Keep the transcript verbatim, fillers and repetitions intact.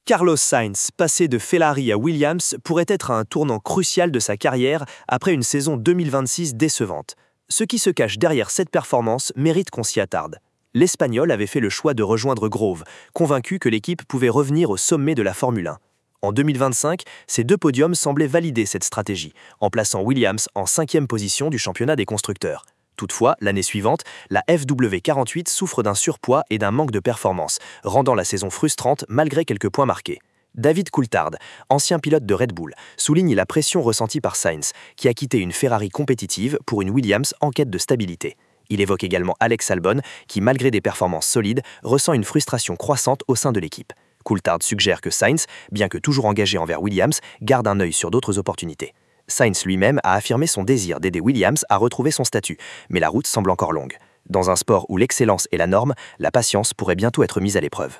Carlos Sainz, passé de Ferrari à Williams, pourrait être à un tournant crucial de sa carrière après une saison deux mille vingt-six décevante. Ce qui se cache derrière cette performance mérite qu'on s'y attarde. L'Espagnol avait fait le choix de rejoindre Grove, convaincu que l'équipe pouvait revenir au sommet de la Formule un. En deux mille vingt-cinq, ces deux podiums semblaient valider cette stratégie, en plaçant Williams en cinquième position du championnat des constructeurs. Toutefois, l'année suivante, la F W quarante-huit souffre d'un surpoids et d'un manque de performance, rendant la saison frustrante malgré quelques points marqués. David Coulthard, ancien pilote de Red Bull, souligne la pression ressentie par Sainz, qui a quitté une Ferrari compétitive pour une Williams en quête de stabilité. Il évoque également Alex Albon, qui, malgré des performances solides, ressent une frustration croissante au sein de l'équipe. Coulthard suggère que Sainz, bien que toujours engagé envers Williams, garde un œil sur d'autres opportunités. Sainz lui-même a affirmé son désir d'aider Williams à retrouver son statut, mais la route semble encore longue. Dans un sport où l'excellence est la norme, la patience pourrait bientôt être mise à l'épreuve.